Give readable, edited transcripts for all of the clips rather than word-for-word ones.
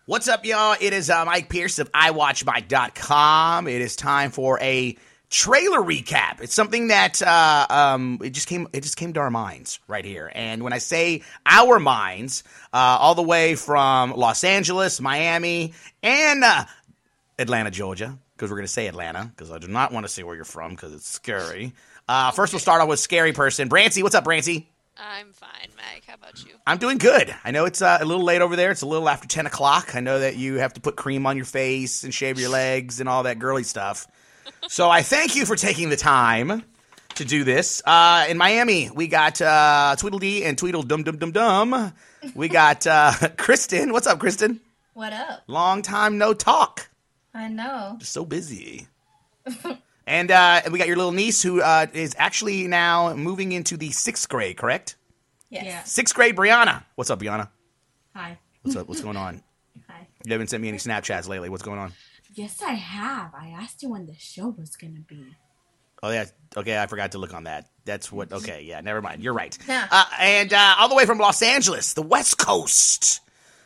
What's up, y'all? It is Mike Pierce of iWatchMike.com. It is time for a trailer recap. It's something that it just came to our minds right here. And when I say our minds, all the way from Los Angeles, Miami, and Atlanta, Georgia, because we're going to say Atlanta, because I do not want to say where you're from, because it's scary. First, we'll start off with Scary Person. Brancy, what's up, Brancy? I'm fine, Mike. How about you? I'm doing good. I know it's a little late over there. It's a little after 10 o'clock. I know that you have to put cream on your face and shave your legs and all that girly stuff. So I thank you for taking the time to do this. In Miami, we got Tweedledee and Tweedle Dum Dum Dum Dum. We got Kristen. What's up, Kristen? What up? Long time no talk. I know. Just so busy. And we got your little niece who is actually now moving into the 6th grade, correct? Yes. Yeah. 6th grade, Brianna. What's up, Brianna? Hi. What's up? What's going on? Hi. You haven't sent me any Snapchats lately. What's going on? Yes, I have. I asked you when the show was going to be. Oh, yeah. Okay, I forgot to look on that. That's what... Okay, yeah, never mind. You're right. Yeah. And all the way from Los Angeles, the West Coast,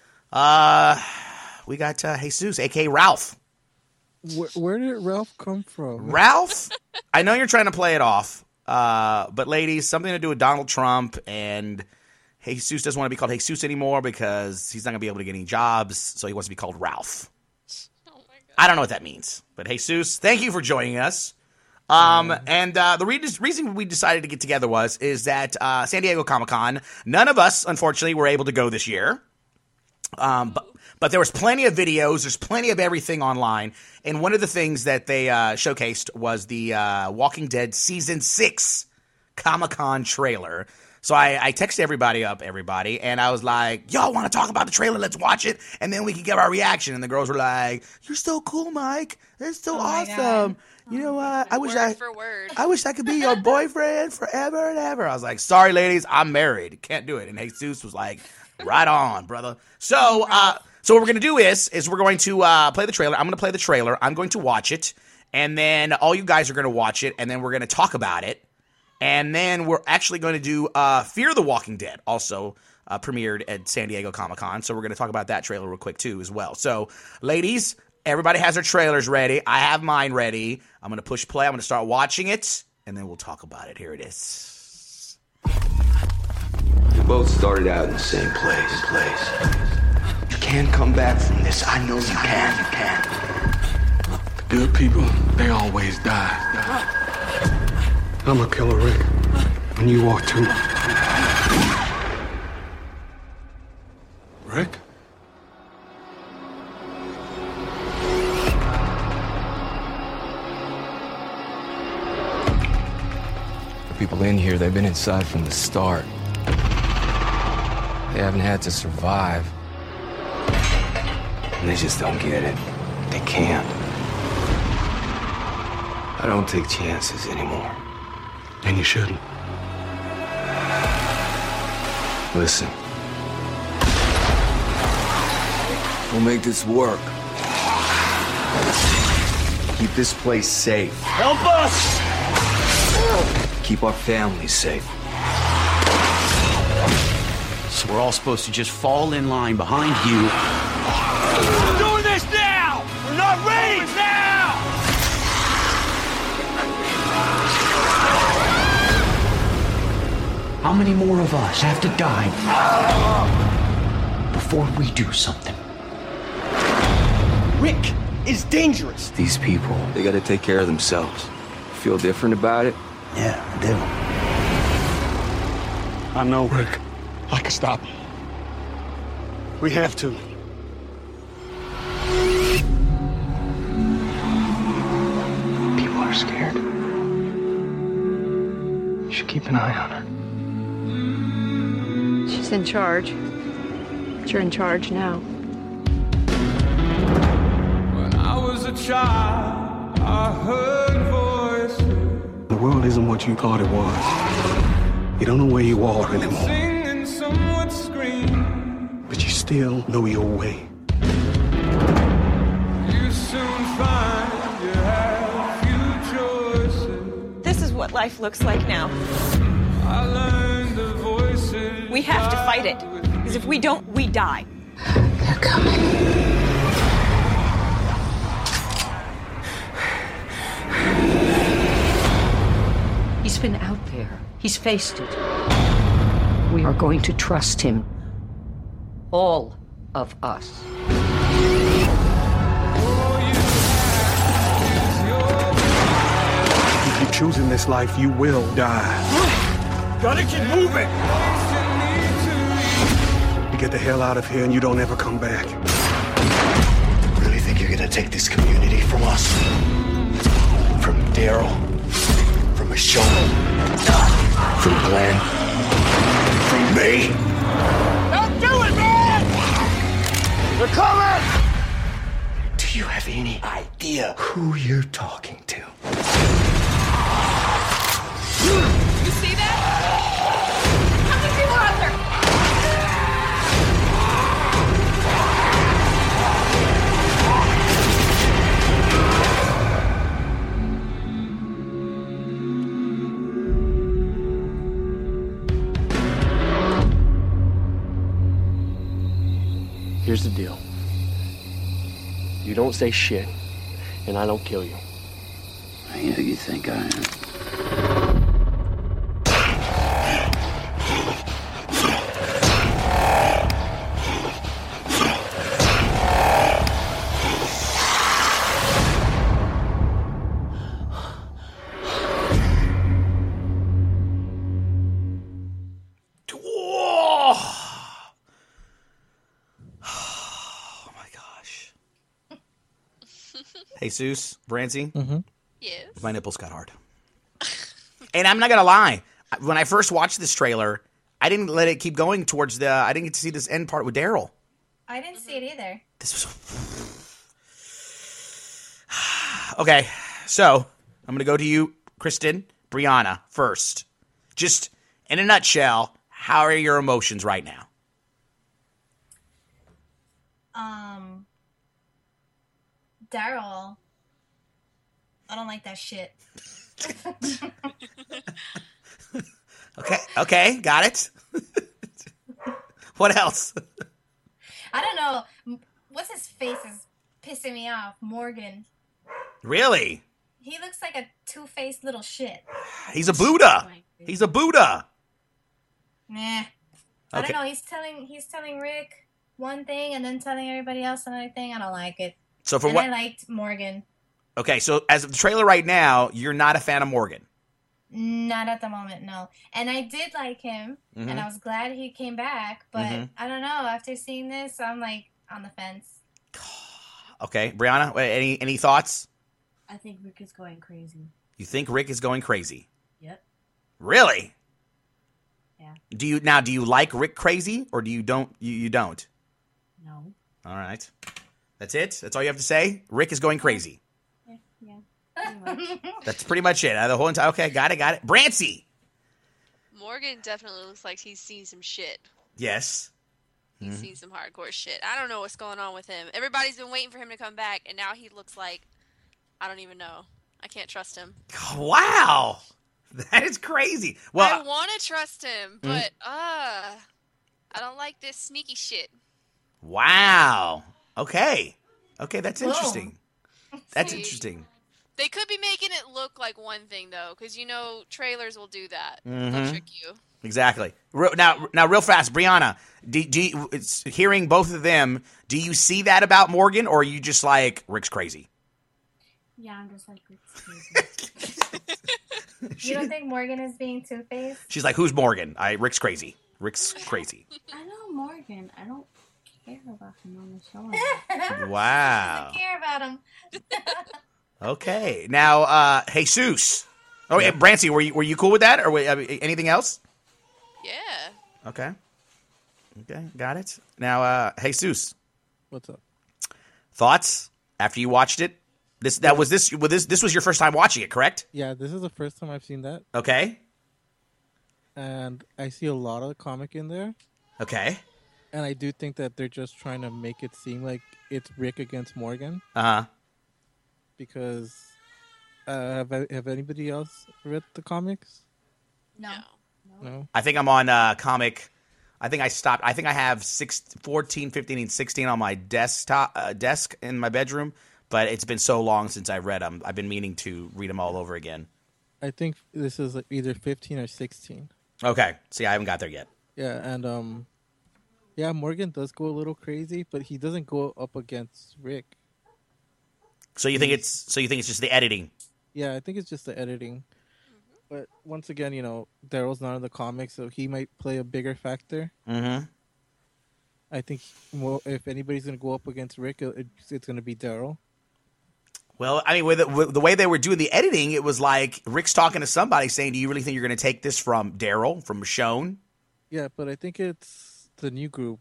we got Jesus, a.k.a. Ralph. Where did Ralph come from? Ralph? I know you're trying to play it off, but ladies, something to do with Donald Trump, and Jesus doesn't want to be called Jesus anymore because he's not going to be able to get any jobs, so he wants to be called Ralph. Oh my god. I don't know what that means, but Jesus, thank you for joining us. And the reason we decided to get together is that San Diego Comic-Con, none of us, unfortunately, were able to go this year. But there was plenty of videos. There's plenty of everything online. And one of the things that they showcased was the Walking Dead Season 6 Comic-Con trailer. So I texted everybody, and I was like, y'all want to talk about the trailer? Let's watch it, and then we can give our reaction. And the girls were like, you're so cool, Mike. That's so awesome. You know what? Word for word. I wish I could be your boyfriend forever and ever. I was like, sorry, ladies, I'm married. Can't do it. And Jesus was like, right on, brother. So what we're going to do is we're going to play the trailer. I'm going to play the trailer. I'm going to watch it. And then all you guys are going to watch it. And then we're going to talk about it. And then we're actually going to do Fear the Walking Dead, also premiered at San Diego Comic-Con. So we're going to talk about that trailer real quick, too, as well. So, ladies, everybody has their trailers ready. I have mine ready. I'm going to push play. I'm going to start watching it. And then we'll talk about it. Here it is. We both started out in the same place. You can come back from this. I know you can. The good people, they always die. I'm a killer, Rick. And you are too. Rick? The people in here, they've been inside from the start. They haven't had to survive. And they just don't get it. They can't. I don't take chances anymore. And you shouldn't. Listen. We'll make this work. Keep this place safe. Help us! Keep our families safe. So we're all supposed to just fall in line behind you. We're doing this now! We're not ready now! How many more of us have to die before we do something? Rick is dangerous. These people, they gotta take care of themselves. Feel different about it? Yeah, I do. I know, Rick. I can stop him. We have to. People are scared. You should keep an eye on her. She's in charge. But you're in charge now. When I was a child, I heard voices. The world isn't what you thought it was. You don't know where you are anymore. Sing and some would scream. But you still know your way. You soon find you have few choices. This is what life looks like now. I learned the voices. We have to fight it. Because if we don't, we die. They're coming. He's faced it. We are going to trust him. All of us. If you're choosing this life, you will die. Gotta keep moving! You get the hell out of here and you don't ever come back. Really think you're gonna take this community from us? From Daryl? From Michonne? From Glenn? From me? Don't do it, man! They're coming! Do you have any idea who you're talking to? You see that? How many people are out there? Here's the deal. You don't say shit, and I don't kill you. Who do you think I am? Jesus, Brancy, Yes. my nipples got hard. And I'm not going to lie. When I first watched this trailer, I didn't let it keep going towards the... I didn't get to see this end part with Daryl. I didn't see it either. This was... Okay, so I'm going to go to you, Kristen, Brianna, first. Just in a nutshell, how are your emotions right now? Daryl. I don't like that shit. Okay, got it. What else? I don't know. What's his face is pissing me off. Morgan. Really? He looks like a two-faced little shit. He's a Buddha. He's a Buddha. Nah. I don't know. He's telling Rick one thing and then telling everybody else another thing. I don't like it. So for and what? I liked Morgan. Okay, so as of the trailer right now, you're not a fan of Morgan. Not at the moment, no. And I did like him, and I was glad he came back. But I don't know. After seeing this, I'm like on the fence. Okay, Brianna, any thoughts? I think Rick is going crazy. You think Rick is going crazy? Yep. Really? Yeah. Do you like Rick crazy, or do you don't? You don't? No. All right. That's it? That's all you have to say? Rick is going crazy. Yeah. That's pretty much it. The whole entire... Okay, got it. Brancy! Morgan definitely looks like he's seen some shit. Yes. He's seen some hardcore shit. I don't know what's going on with him. Everybody's been waiting for him to come back, and now he looks like... I don't even know. I can't trust him. Wow! That is crazy. Well, I want to trust him, but I don't like this sneaky shit. Wow. Okay, that's interesting. That's interesting. They could be making it look like one thing, though, because, trailers will do that. Mm-hmm. They'll trick you. Exactly. Now, real fast, Brianna, it's hearing both of them, do you see that about Morgan, or are you just like, Rick's crazy? Yeah, I'm just like, Rick's crazy. You don't think Morgan is being two-faced? She's like, who's Morgan? Rick's crazy. Rick's crazy. I know Morgan. I don't care about him on the show. Wow. I care about him. Okay. Now, Jesus. Oh, yeah, Brancy, were you cool with that, or anything else? Yeah. Okay, got it. Now, Jesus. What's up? Thoughts after you watched it? This was your first time watching it, correct? Yeah, this is the first time I've seen that. Okay. And I see a lot of comic in there. Okay. And I do think that they're just trying to make it seem like it's Rick against Morgan. Uh-huh. Because have anybody else read the comics? No. I think I'm on comic. I think I stopped. I think I have 14, 15, and 16 on my desk in my bedroom. But it's been so long since I read them. I've been meaning to read them all over again. I think this is either 15 or 16. Okay. See, I haven't got there yet. Yeah, and yeah, Morgan does go a little crazy, but he doesn't go up against Rick. So you think it's just the editing? Yeah, I think it's just the editing. But once again, Daryl's not in the comics, so he might play a bigger factor. Mm-hmm. I think if anybody's going to go up against Rick, it's going to be Daryl. Well, I mean, with the way they were doing the editing, it was like Rick's talking to somebody saying, do you really think you're going to take this from Daryl, from Michonne? Yeah, but I think it's the new group,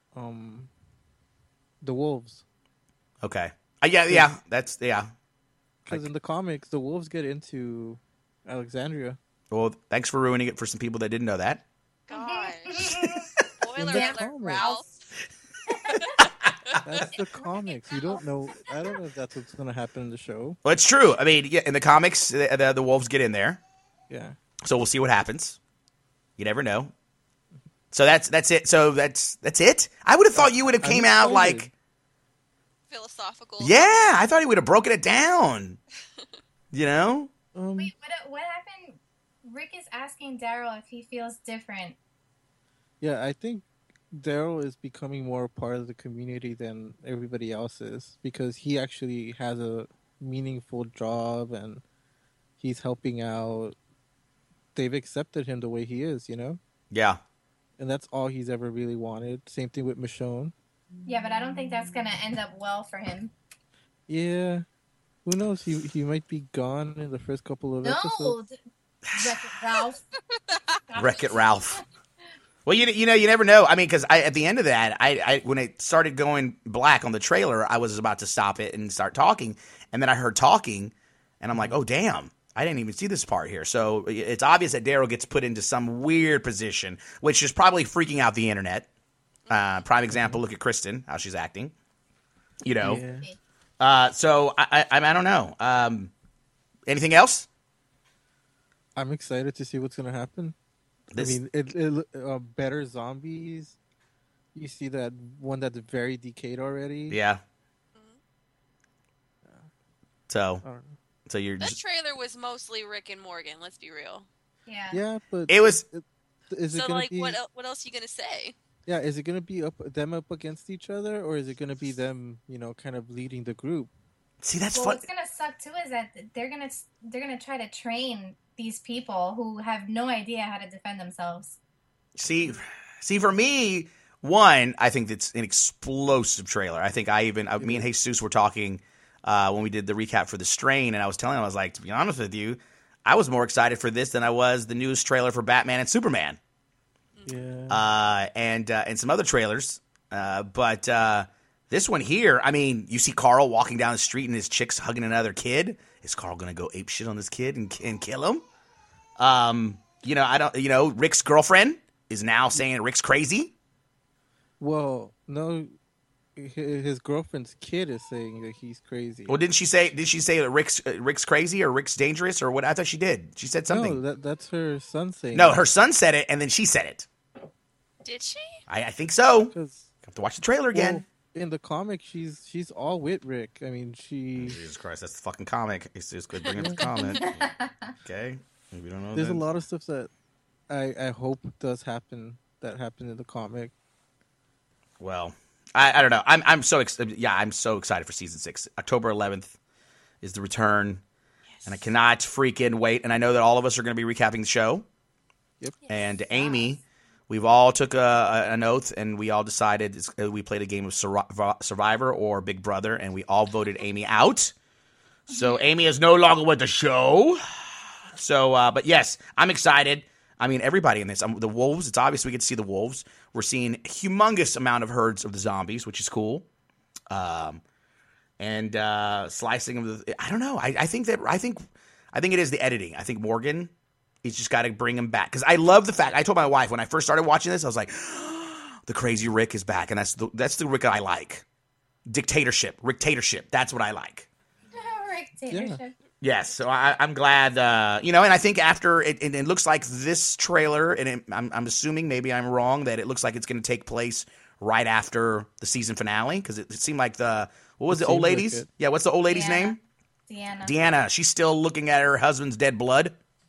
the Wolves. Okay. Yeah. That's. Because in the comics, the Wolves get into Alexandria. Well, thanks for ruining it for some people that didn't know that. Gosh. Spoiler alert, Ralph. That's the comics. You don't know. I don't know if that's what's going to happen in the show. Well, it's true. I mean, yeah, in the comics, the Wolves get in there. Yeah. So we'll see what happens. You never know. So that's it. So that's it. I would have thought you would have came out like philosophical. Yeah, I thought he would have broken it down. Wait, what happened? Rick is asking Daryl if he feels different. Yeah, I think Daryl is becoming more a part of the community than everybody else is because he actually has a meaningful job and he's helping out. They've accepted him the way he is, Yeah. And that's all he's ever really wanted. Same thing with Michonne. Yeah, but I don't think that's going to end up well for him. Yeah. Who knows? He might be gone in the first couple of episodes. Wreck-It Ralph. Wreck-It Ralph. Well, you never know. I mean, because at the end of that, I when it started going black on the trailer, I was about to stop it and start talking, and then I heard talking, and I'm like, oh damn, I didn't even see this part here. So it's obvious that Daryl gets put into some weird position, which is probably freaking out the internet. Prime example. Look at Kristen, how she's acting. Yeah. So I don't know. Anything else? I'm excited to see what's going to happen. I mean, better zombies. You see that one that's very decayed already. Yeah. So you're. That trailer was mostly Rick and Morgan. Let's be real. Yeah. Yeah, but it was. Is it gonna be, what else are you gonna say? Yeah, is it gonna be them up against each other, or is it gonna be them, kind of leading the group? See, that's fun. fun. What's gonna suck too is that they're gonna try to train these people who have no idea how to defend themselves. See, for me, one, I think it's an explosive trailer. I think me and Jesus were talking when we did the recap for The Strain, and I was telling him, I was like, to be honest with you, I was more excited for this than I was the newest trailer for Batman and Superman. Yeah. And some other trailers. But this one here, I mean, you see Carl walking down the street and his chick's hugging another kid. Is Carl going to go ape shit on this kid and kill him? Rick's girlfriend is now saying Rick's crazy. Well, no, his girlfriend's kid is saying that he's crazy. Well, did she say that Rick's crazy or Rick's dangerous or what? I thought she did. She said something. No, that's her son saying. No, her son said it and then she said it. Did she? I think so. Have to watch the trailer again. Well, in the comic, she's all with Rick. I mean, Jesus Christ, that's the fucking comic. It's just good bringing up the comic. Okay, maybe you don't know. There's a lot of stuff that I hope does happen that happened in the comic. Well, I don't know. I'm so excited for season 6. October 11th is the return, and I cannot freaking wait. And I know that all of us are going to be recapping the show. Yep. And Amy. We've all took an oath, and we all decided we played a game of Survivor or Big Brother, and we all voted Amy out. So Amy is no longer with the show. So, but yes, I'm excited. I mean, everybody in this. The wolves, it's obvious we get to see the wolves. We're seeing a humongous amount of herds of the zombies, which is cool. And slicing of the. I don't know. I think it is the editing. I think Morgan. He's just got to bring him back. Because I love the fact, I told my wife when I first started watching this, I was like, the crazy Rick is back. And that's the Rick I like. Rick-tatorship. That's what I like. Rick-tatorship. Yeah. Yes. So I'm glad, and I think after, it looks like this trailer, and I'm assuming, maybe I'm wrong, that it looks like it's going to take place right after the season finale. Because it seemed like what was the old lady's? Yeah, what's the old lady's name? Deanna. Deanna. She's still looking at her husband's dead blood.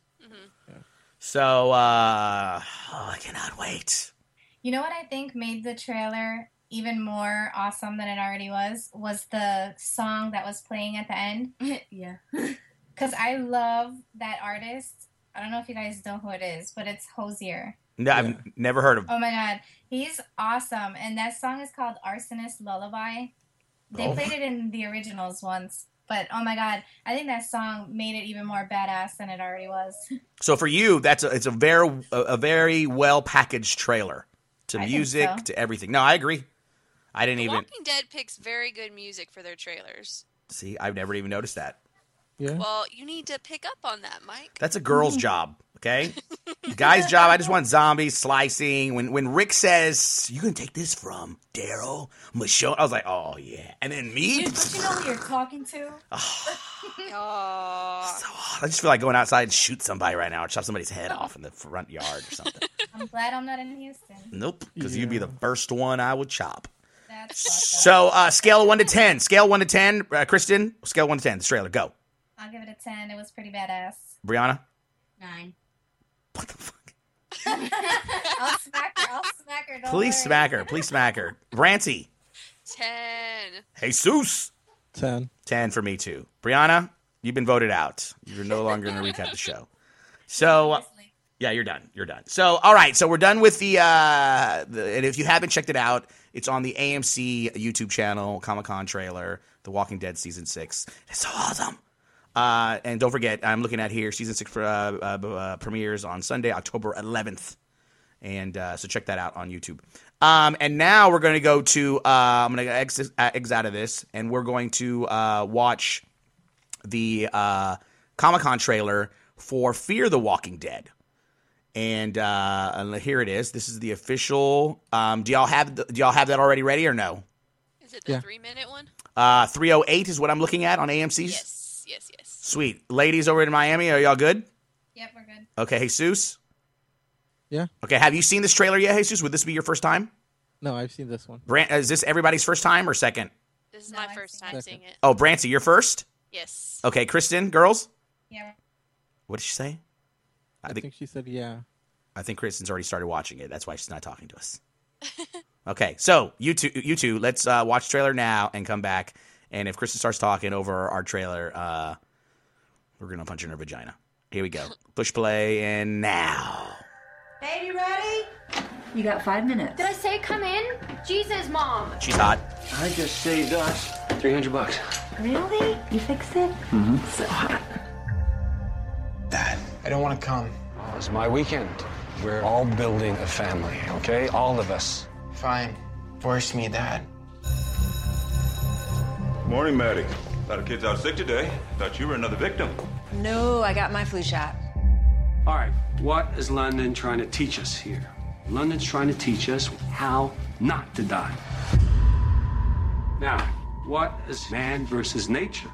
So, I cannot wait. You know what I think made the trailer even more awesome than it already was the song that was playing at the end. Yeah. Because I love that artist. I don't know if you guys know who it is, but it's Hozier. No, I've never heard of. Oh my god, he's awesome. And that song is called Arsonist Lullaby. They played it in the originals once. But oh my god, I think that song made it even more badass than it already was. So for you, it's a very well packaged trailer to music to everything. No, I agree. I didn't even. Walking Dead picks very good music for their trailers. See, I've never even noticed that. Yeah. Well, you need to pick up on that, Mike. That's a girl's job, okay? Guy's job. I just want zombies slicing. When Rick says you can take this from Daryl Michonne, I was like, oh yeah. And then me. Don't you know who you're talking to? Oh. I just feel like going outside and shoot somebody right now or chop somebody's head off in the front yard or something. I'm glad I'm not in Houston. Nope, because you'd be the first one I would chop. That's So, scale of 1 to 10. Scale 1 to 10. Kristen, scale 1 to 10. This trailer, go. I'll give it a 10. It was pretty badass. Brianna? 9. What the fuck? I'll smack her. Don't Please worry. smack her. Please smack her. Brancy? 10. Jesus? 10. 10 for me, too. Brianna, you've been voted out. You're no longer going to recap the show. So, yeah, you're done. You're done. So, all right. So, we're done with the and if you haven't checked it out, it's on the AMC YouTube channel, Comic-Con trailer, The Walking Dead Season 6. It's so awesome. And don't forget, I'm looking at here, Season 6 premieres on Sunday, October 11th. And so check that out on YouTube. And now we're going to go to, I'm going to exit out of this, and we're going to watch the Comic-Con trailer for Fear the Walking Dead. And here it is. This is the official. Do y'all have that already ready or no? Is it the 3-minute one? 3:08 is what I'm looking at on AMC's. Yes. Sweet. Ladies over in Miami, are y'all good? Yep, we're good. Okay, Jesus? Yeah. Okay, have you seen this trailer yet, Jesus? Would this be your first time? No, I've seen this one. Is this everybody's first time or second? This is my first time seeing it. Oh, Brancy, you're first? Yes. Okay, Kristen, girls? Yeah. What did she say? I think she said yeah. I think Kristen's already started watching it. That's why she's not talking to us. Okay, so you two, let's watch the trailer now and come back. And if Kristen starts talking over our trailer, we're going to punch her in her vagina. Here we go. Push play, and now. Baby ready? You got 5 minutes. Did I say come in? Jesus, Mom. She's hot. I just saved us $300. Really? You fixed it? Mm-hmm. So hot. Dad, I don't want to come. Oh, it's my weekend. We're all building a family, okay? All of us. Fine. Force me, Dad. Morning, Maddie. A lot of kids out sick today. Thought you were another victim. No, I got my flu shot. All right, what is London trying to teach us here? London's trying to teach us how not to die. Now, what is man versus nature?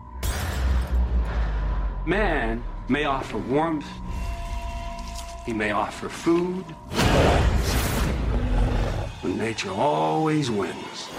Man may offer warmth, he may offer food, but nature always wins.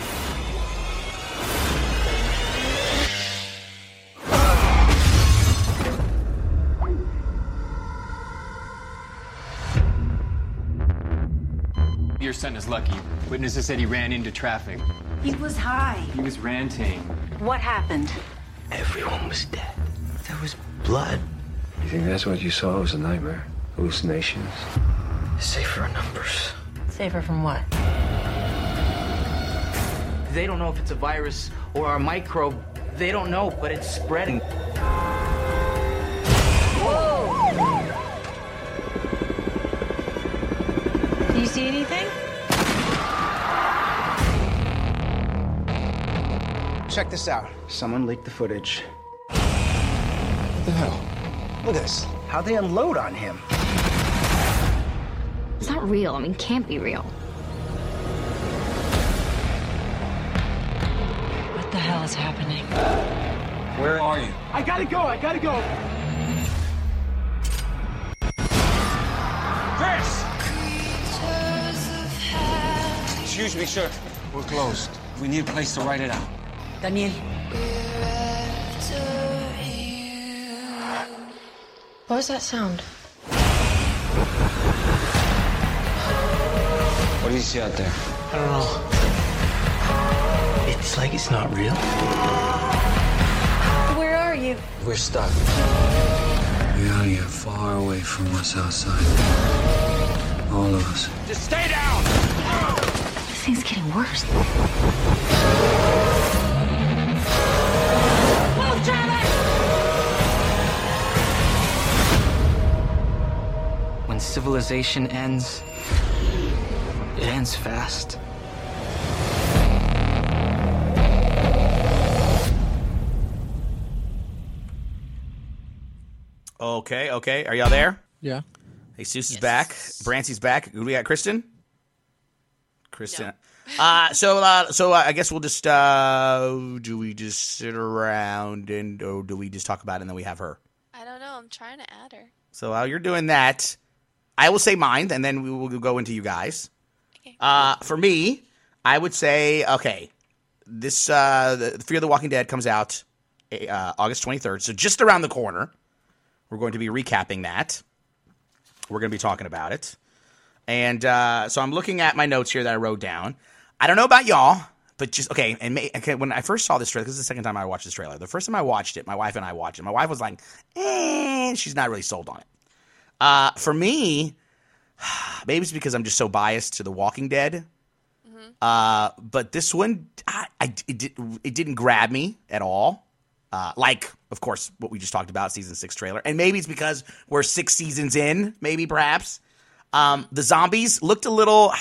Your son is lucky. Witnesses said he ran into traffic. He was high. He was ranting. What happened? Everyone was dead. There was blood. You think that's what you saw? It was a nightmare? Hallucinations? Safer numbers. Safer from what? They don't know if it's a virus or a microbe. They don't know, but it's spreading. Do you see anything? Check this out. Someone leaked the footage. What the hell? Look at this. How'd they unload on him? It's not real. I mean, can't be real. What the hell is happening? Where are you? I gotta go. Chris! Excuse me, sir. We're closed. We need a place to write it out. Daniel. What was that sound? What do you see out there? I don't know. It's like it's not real. Where are you? We're stuck. We gotta get far away from what's outside. All of us. Just stay down! This thing's getting worse. Move, Travis! When civilization ends, it ends fast. Okay. Are y'all there? Yeah. Jesus is back. Brancy's back. Who do we got? Kristen? No. So I guess we'll just do we just sit around or do we just talk about it and then we have her? I don't know. I'm trying to add her. So while you're doing that, I will say mine and then we will go into you guys. Okay. For me, I would say this the Fear the Walking Dead comes out August 23rd, so just around the corner. We're going to be recapping that. We're going to be talking about it. And so I'm looking at my notes here that I wrote down. I don't know about y'all, but just, okay, when I first saw this trailer, this is the second time I watched this trailer. The first time I watched it, my wife and I watched it. My wife was like, she's not really sold on it. For me, maybe it's because I'm just so biased to The Walking Dead. Mm-hmm. But this one, it didn't grab me at all. Like, of course, what we just talked about, season 6 trailer. And maybe it's because we're 6 seasons in, maybe, perhaps. The zombies looked a little...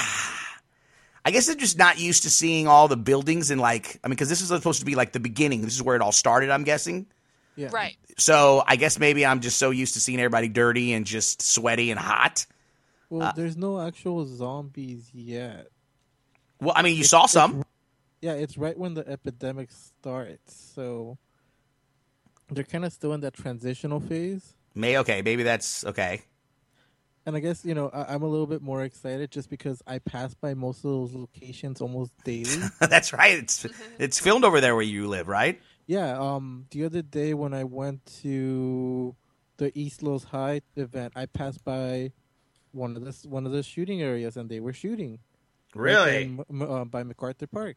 I guess they're just not used to seeing all the buildings and, because this is supposed to be, the beginning. This is where it all started, I'm guessing. Yeah. Right. So I guess maybe I'm just so used to seeing everybody dirty and just sweaty and hot. Well, there's no actual zombies yet. Well, I mean, you saw some. It's right when the epidemic starts, so... They're kind of still in that transitional phase. Maybe that's okay. And I guess, I'm a little bit more excited just because I pass by most of those locations almost daily. That's right. It's filmed over there where you live, right? Yeah. The other day when I went to the East Los High event, I passed by one of the shooting areas and they were shooting. Really? Right by MacArthur Park.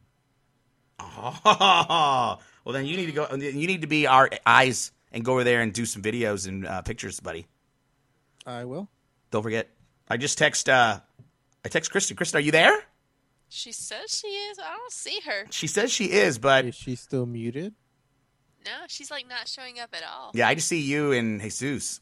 Oh, well then you need to go. You need to be our eyes and go over there and do some videos and pictures, buddy. I will. Don't forget. I just text Kristen. Kristen, are you there? She says she is. I don't see her. She says she is, but is she still muted? No, she's not showing up at all. Yeah, I just see you and Jesus.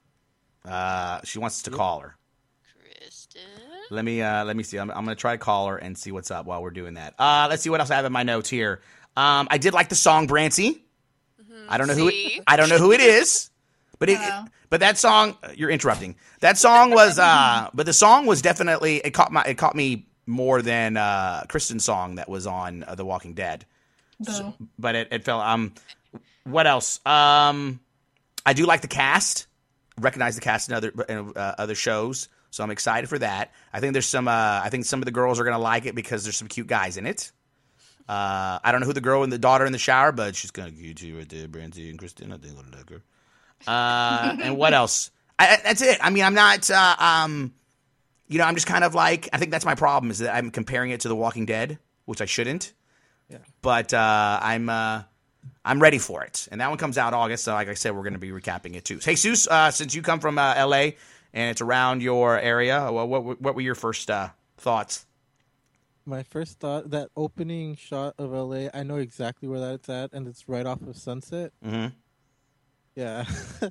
She wants us to call her. Kristen. Let me see. I'm gonna try to call her and see what's up while we're doing that. Let's see what else I have in my notes here. I did like the song Brancy. Mm-hmm. I don't know who it is, but but that song you're interrupting. That song was but the song was definitely it caught me more than Kristen's song that was on The Walking Dead. So, but it felt what else? I do like the cast. Recognize the cast in other shows. So I'm excited for that. I think there's some. I think some of the girls are gonna like it because there's some cute guys in it. I don't know who the girl and the daughter in the shower, but she's kind of cute too, right there, Brancy and Kristen. I think I'll like her. And what else? That's it. I mean, I'm not. I'm just kind of like. I think that's my problem is that I'm comparing it to The Walking Dead, which I shouldn't. Yeah. But I'm ready for it, and that one comes out August. So, like I said, we're going to be recapping it too. Hey, Seuss, since you come from LA. And it's around your area. What were your first thoughts? My first thought, that opening shot of LA, I know exactly where that's at, and it's right off of Sunset. Mm-hmm. Yeah.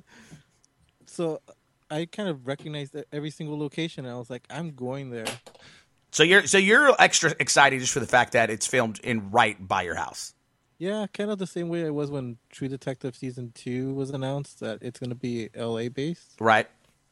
So I kind of recognized every single location, and I was like, I'm going there. So you're extra excited just for the fact that it's filmed right by your house. Yeah, kind of the same way I was when True Detective Season 2 was announced, that it's going to be LA-based. Right.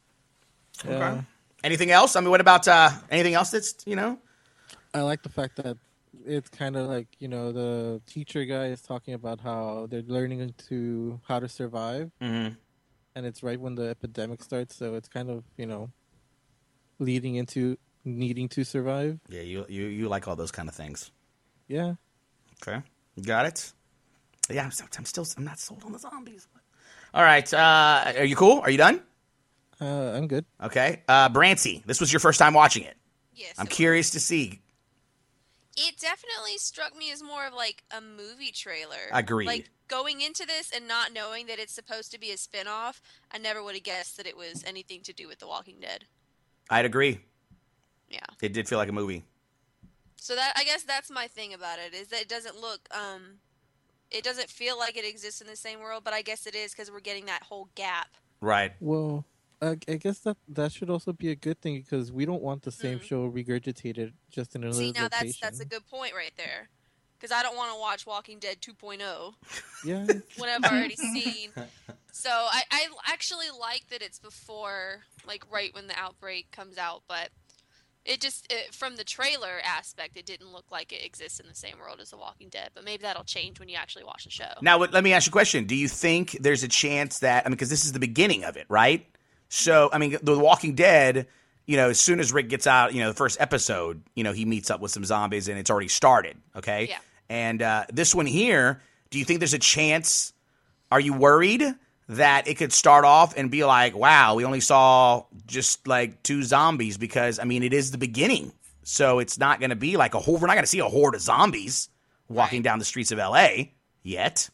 Okay. Anything else? I mean, what about anything else that's, I like the fact that it's kind of like, the teacher guy is talking about how they're learning how to survive. Mm-hmm. And it's right when the epidemic starts, so it's kind of, leading into needing to survive. Yeah, you like all those kind of things. Yeah. Okay. Got it. Yeah, I'm not sold on the zombies. All right. Are you cool? Are you done? I'm good. Okay. Brancy, this was your first time watching it. Yes. I'm curious to see. It definitely struck me as more of like a movie trailer. Agreed. Like going into this and not knowing that it's supposed to be a spin-off, I never would have guessed that it was anything to do with The Walking Dead. I'd agree. Yeah. It did feel like a movie. So that I guess that's my thing about it, is that it doesn't look it doesn't feel like it exists in the same world, but I guess it is because we're getting that whole gap. Right. Well, I guess that should also be a good thing because we don't want the same show regurgitated just in another See, now location. that's a good point right there. Because I don't want to watch Walking Dead 2.0. Yeah. When I've already seen. So I actually like that it's before, like right when the outbreak comes out, but from the trailer aspect, it didn't look like it exists in the same world as The Walking Dead. But maybe that'll change when you actually watch the show. Now, let me ask you a question. Do you think there's a chance that, because this is the beginning of it, right? So, The Walking Dead, as soon as Rick gets out, the first episode, he meets up with some zombies and it's already started, okay? Yeah. And this one here, do you think there's a chance, are you worried that it could start off and be like, wow, we only saw just like 2 zombies because, it is the beginning. So it's not going to be like we're not going to see a horde of zombies walking down the streets of L.A. yet.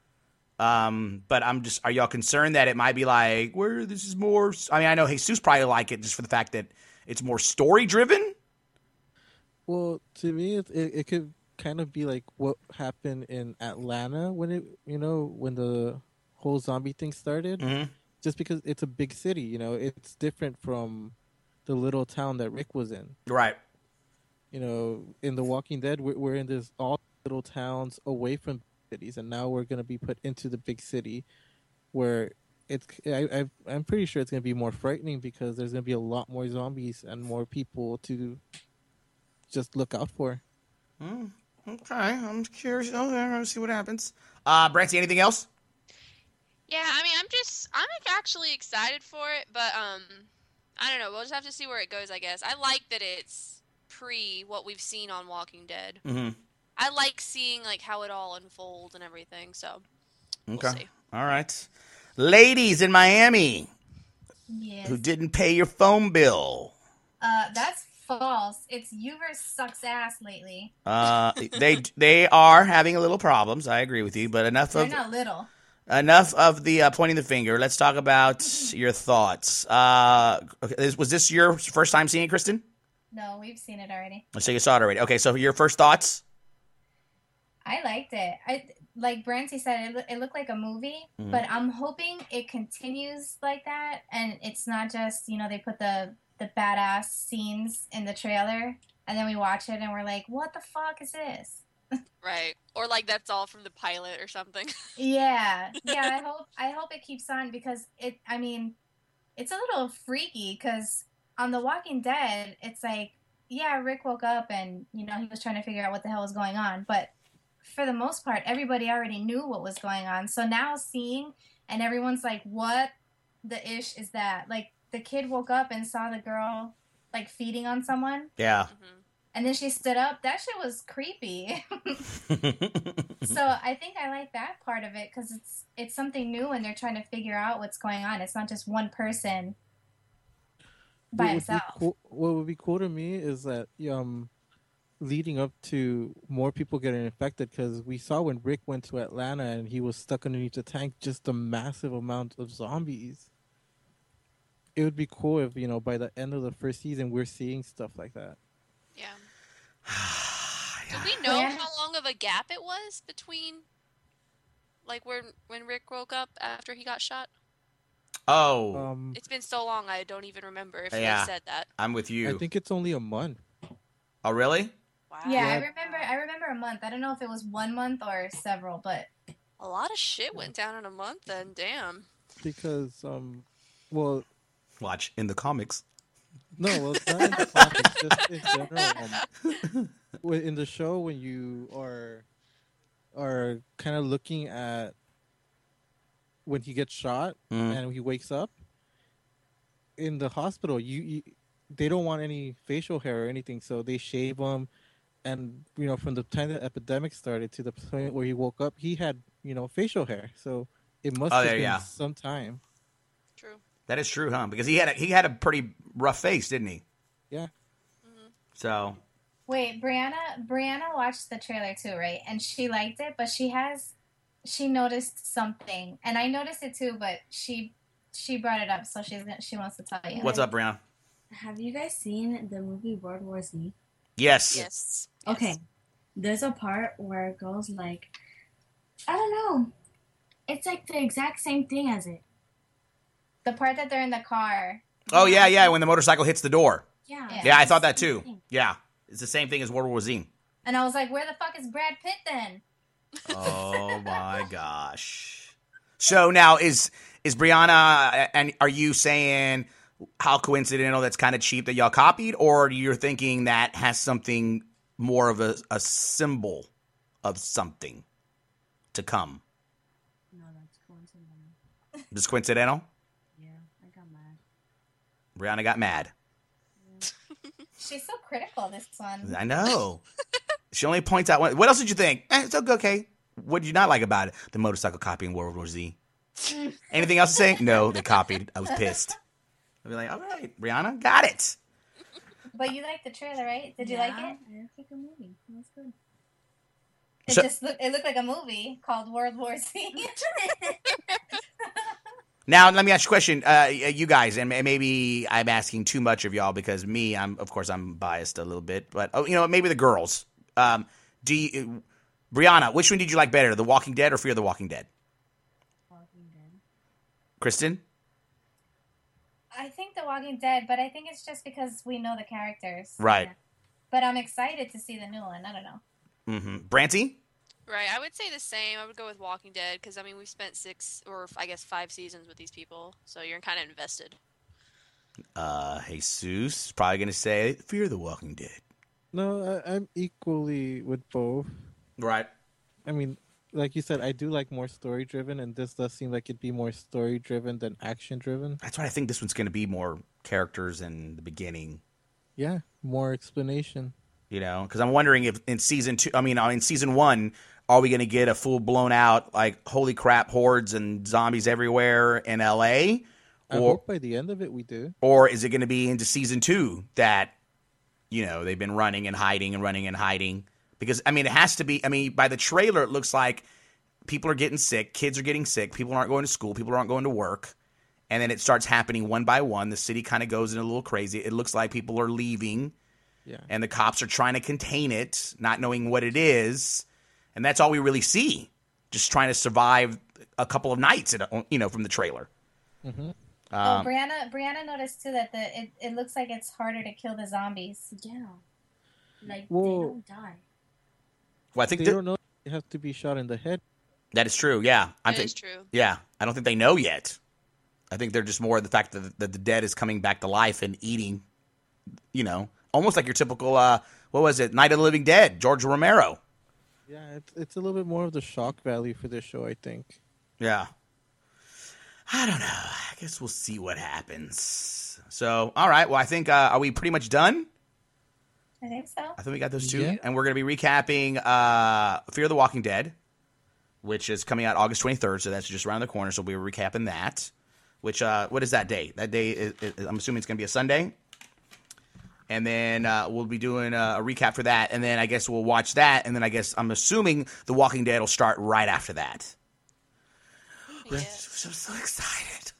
But are y'all concerned that it might be like, where this is more, I know Jesus probably like it just for the fact that it's more story driven. Well, to me, it could kind of be like what happened in Atlanta when when the whole zombie thing started. Mm-hmm. Just because it's a big city, it's different from the little town that Rick was in. Right. In The Walking Dead, we're in this all little towns away from cities, and now we're going to be put into the big city where I'm pretty sure it's going to be more frightening because there's going to be a lot more zombies and more people to just look out for. Okay, I'm curious. Okay, I'm going to see what happens. Brancy, anything else? Yeah, I'm actually excited for it, but I don't know. We'll just have to see where it goes, I guess. I like that it's pre what we've seen on Walking Dead. Mm-hmm. I like seeing like how it all unfolds and everything, so we'll see. All right. Ladies in Miami who didn't pay your phone bill. That's false. It's Uber sucks ass lately. They are having a little problems. I agree with you, but They're not little. Enough of the pointing the finger. Let's talk about your thoughts. Okay, was this your first time seeing it, Kristen? No, we've seen it already. So you saw it already. Okay, so your first thoughts? I liked it. Like Brancy said, it looked like a movie, but I'm hoping it continues like that, and it's not just, they put the badass scenes in the trailer, and then we watch it and we're like, what the fuck is this? Right. Or like that's all from the pilot or something. Yeah. I hope it keeps on because it's a little freaky because on The Walking Dead, it's like, yeah, Rick woke up and, he was trying to figure out what the hell was going on, but for the most part, everybody already knew what was going on. So now seeing, and everyone's like, what the ish is that? Like, the kid woke up and saw the girl, like, feeding on someone. Yeah. Mm-hmm. And then she stood up. That shit was creepy. So I think I like that part of it because it's something new and they're trying to figure out what's going on. It's not just one person by himself. What would be cool to me is that leading up to more people getting infected, because we saw when Rick went to Atlanta and he was stuck underneath the tank, just a massive amount of zombies. It would be cool if, by the end of the first season, we're seeing stuff like that. Yeah. Do we know how long of a gap it was between, like, when Rick woke up after he got shot? Oh. It's been so long, I don't even remember if they said that. I'm with you. I think it's only a month. Oh, really? Wow. Yeah, I remember a month. I don't know if it was 1 month or several, but a lot of shit went down in a month then, damn. Because, watch in the comics. No, well, not in the comics, just in general. In the show, when you are kind of looking at when he gets shot and he wakes up in the hospital, they don't want any facial hair or anything, so they shave him. And from the time the epidemic started to the point where he woke up, he had facial hair. So it must have been some time. True. That is true, huh? Because he had a pretty rough face, didn't he? Yeah. So Wait, Brianna watched the trailer too, right? And she liked it, but she noticed something, and I noticed it too, but she brought it up, so she wants to tell you. what's up, Brianna? Have you guys seen the movie World War Z? Yes. Okay. There's a part where it goes like, I don't know. It's like the exact same thing as it. The part that they're in the car. Oh yeah, when the motorcycle hits the door. Yeah. Yeah, I thought that too. Yeah, it's the same thing as World War Z. And I was like, where the fuck is Brad Pitt then? Oh my gosh. So now is Brianna, and are you saying how coincidental that's kind of cheap that y'all copied, or you're thinking that has something more of a symbol of something to come? No, that's coincidental. Just coincidental? Yeah, I got mad. Brianna got mad. She's so critical, this one. I know. She only points out one. What else did you think? It's okay. What did you not like about it? The motorcycle copying World War Z. Anything else to say? No, they copied. I was pissed. I'd be like, all right, Brianna, got it. But you liked the trailer, right? Did you like it? It's like a movie. It was good. It looked like a movie called World War Z. Now, let me ask you a question, you guys, and maybe I'm asking too much of y'all because me, I'm biased a little bit, but maybe the girls. Brianna, which one did you like better, The Walking Dead or Fear the Walking Dead? Walking Dead. Kristen? I think The Walking Dead, but I think it's just because we know the characters. Right. Yeah. But I'm excited to see the new one. I don't know. Mm-hmm. Branty? Right, I would say the same. I would go with Walking Dead because, we've spent 6 or 5 seasons with these people, so you're kind of invested. Jesus is probably going to say Fear the Walking Dead. No, I'm equally with both. Right. I mean, like you said, I do like more story-driven, and this does seem like it'd be more story-driven than action-driven. That's why I think this one's going to be more characters in the beginning. Yeah, more explanation. Because I'm wondering if in season 1, are we going to get a full blown out, like, holy crap, hordes and zombies everywhere in LA? I hope by the end of it we do. Or is it going to be into season 2 that, they've been running and hiding and running and hiding? Because, it has to be, by the trailer, it looks like people are getting sick, kids are getting sick, people aren't going to school, people aren't going to work. And then it starts happening one by one. The city kind of goes in a little crazy. It looks like people are leaving. Yeah. And the cops are trying to contain it, not knowing what it is. And that's all we really see. Just trying to survive a couple of nights, from the trailer. Mm-hmm. Brianna noticed, too, that it looks like it's harder to kill the zombies. Yeah. Like, Whoa. they don't die. Well, I think they don't know they have to be shot in the head. That is true, yeah. That is true. Yeah, I don't think they know yet. I think they're just more the fact that the dead is coming back to life and eating, almost like your typical, what was it, Night of the Living Dead, George Romero. Yeah, it's a little bit more of the shock value for this show, I think. Yeah. I don't know. I guess we'll see what happens. So, all right. Well, I think, are we pretty much done? I think so. I think we got those 2. Yeah. And we're going to be recapping Fear the Walking Dead, which is coming out August 23rd, so that's just around the corner, so we'll be recapping that. Which, what is that day? That day, I'm assuming it's going to be a Sunday. And then we'll be doing a recap for that, and then I guess we'll watch that, and then I'm assuming The Walking Dead will start right after that. Yeah. I'm so excited.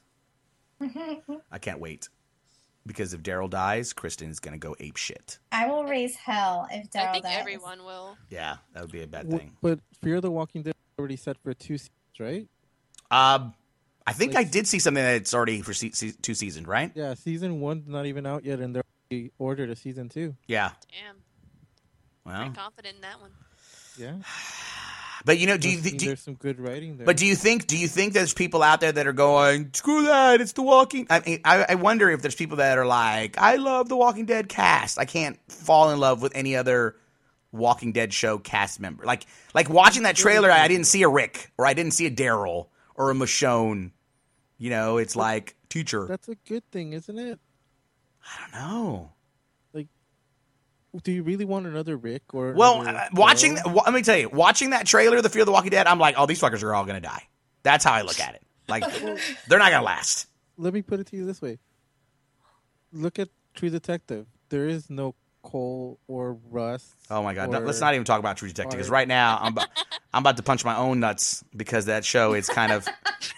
I can't wait. Because if Daryl dies, Kristen is going to go ape shit. I will raise hell if Daryl dies. I think everyone will. Yeah, that would be a bad thing. But Fear the Walking Dead is already set for 2 seasons, right? I think I did see something that it's already for 2 seasons, right? Yeah, season 1's not even out yet, and they're already ordered a season 2. Yeah. Damn. Well. Pretty confident in that one. Yeah. But do you think there's some good writing there? But do you think there's people out there that are going, screw that, it's The Walking? I wonder if there's people that are like, I love The Walking Dead cast. I can't fall in love with any other Walking Dead show cast member. Like watching that trailer, I didn't see a Rick, or I didn't see a Daryl, or a Michonne. It's like teacher. That's a good thing, isn't it? I don't know. Do you really want another Rick or? Well, let me tell you, watching that trailer, The Fear of the Walking Dead, I'm like, oh, these fuckers are all gonna die. That's how I look at it. Like, they're not gonna last. Let me put it to you this way: look at True Detective. There is no Cole or Russ. Oh my God! No, let's not even talk about True Detective because right now I'm about to punch my own nuts because that show is kind of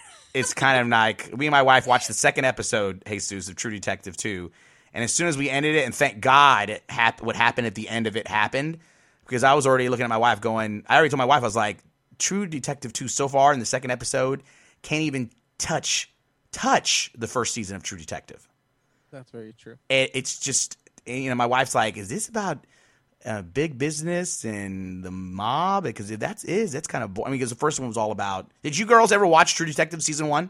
like me and my wife watched the second episode, Jesus, of True Detective 2, and as soon as we ended it, and thank God what happened at the end of it happened, because I was already looking at my wife going, I already told my wife, I was like, True Detective 2 so far in the second episode can't even touch the first season of True Detective. That's very true. It's just, my wife's like, is this about big business and the mob? Because if that's kind of boring. I mean, because the first one was all about. Did you girls ever watch True Detective season 1?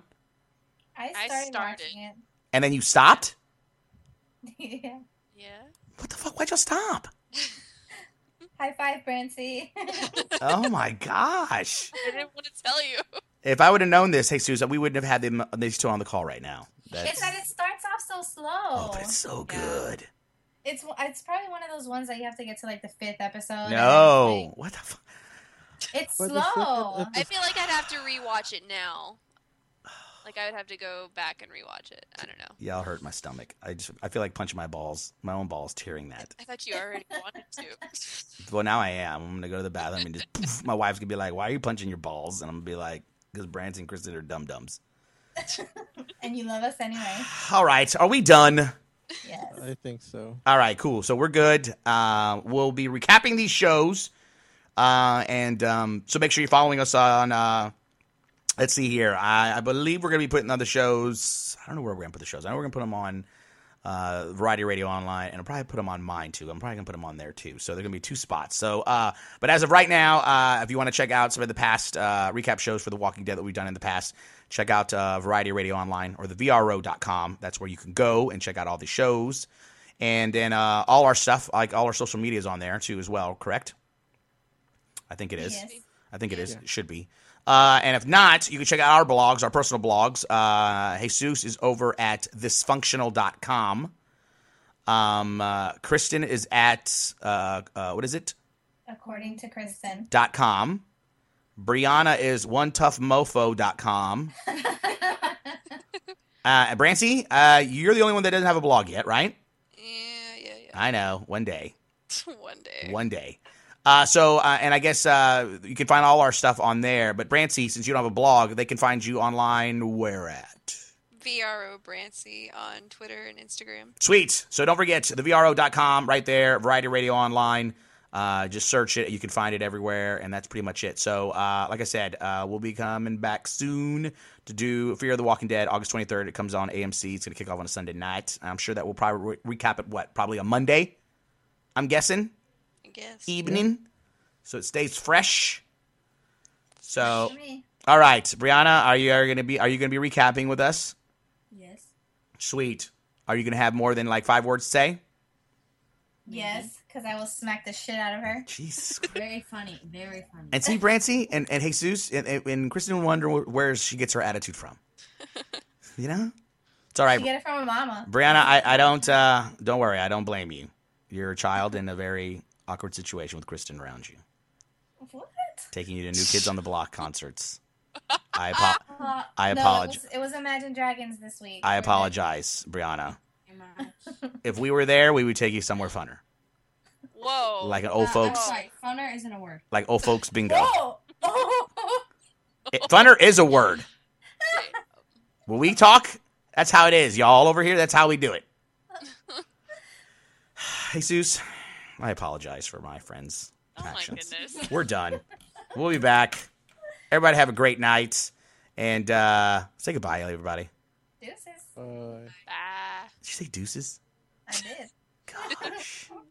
I started watching it. And then you stopped? Yeah. What the fuck? Why'd you stop? High five, Brancy. Oh my gosh! I didn't want to tell you. If I would have known this, Jesus, we wouldn't have had these two on the call right now. It's that it starts off so slow. Oh, but it's so good. It's probably one of those ones that you have to get to like the 5th episode. No, what the fuck? It's But slow. I feel like I'd have to rewatch it now. Like I would have to go back and rewatch it. I don't know. Y'all hurt my stomach. I feel like punching my own balls, tearing that. I thought you already wanted to. Well, now I am. I'm gonna go to the bathroom and just poof, my wife's gonna be like, "Why are you punching your balls?" And I'm gonna be like, "Because Branson and Kristen are dum dums." And you love us anyway. All right, are we done? Yes. I think so. All right, cool. So we're good. We'll be recapping these shows, and so make sure you're following us on. Let's see here. I believe we're going to be putting other shows. I don't know where we're going to put the shows. I know we're going to put them on Variety Radio Online, and I'll probably put them on mine, too. I'm probably going to put them on there, too. So they're going to be 2 spots. So, but as of right now, if you want to check out some of the past recap shows for The Walking Dead that we've done in the past, check out Variety Radio Online or the VRO.com. That's where you can go and check out all the shows. And then all our stuff, like all our social media is on there, too, as well, correct? I think it is. Yes. I think it is. It should be. And if not, you can check out our blogs, our personal blogs. Jesus is over at thisfunctional.com. Kristen is at, what is it? According to Kristen. .com. Brianna is onetoughmofo.com. Brancy, you're the only one that doesn't have a blog yet, right? Yeah. I know. One day. One day. And I guess you can find all our stuff on there. But Brancy, since you don't have a blog, they can find you online where at? VRO Brancy on Twitter and Instagram. Sweet. So don't forget thevro.com right there, Variety Radio Online. Just search it. You can find it everywhere, and that's pretty much it. So, like I said, we'll be coming back soon to do Fear of the Walking Dead, August 23rd. It comes on AMC. It's going to kick off on a Sunday night. I'm sure that we'll probably recap it, probably a Monday, I'm guessing? Evening. Yeah. So it stays fresh. So, all right, Brianna, are you going to be recapping with us? Yes. Sweet. Are you going to have more than like 5 words to say? Yes, because I will smack the shit out of her. Jesus. Very funny. Very funny. And see, Brancy and Jesus and Kristen wonder where she gets her attitude from. You know? It's all right. She get it from her mama. Brianna, I don't worry. I don't blame you. You're a child in a very awkward situation with Kristen around you. What? Taking you to New Kids on the Block concerts. I No, apologize. it was Imagine Dragons this week. I apologize, Brianna. If we were there, we would take you somewhere funner. Whoa. Like an old folks. I'm sorry, funner isn't a word. Like old folks bingo. Whoa. Funner is a word. When we talk, that's how it is. Y'all over here, that's how we do it. Jesus, I apologize for my friends' actions. My goodness. We're done. We'll be back. Everybody have a great night. And say goodbye, everybody. Deuces. Bye. Did you say deuces? I did. Gosh.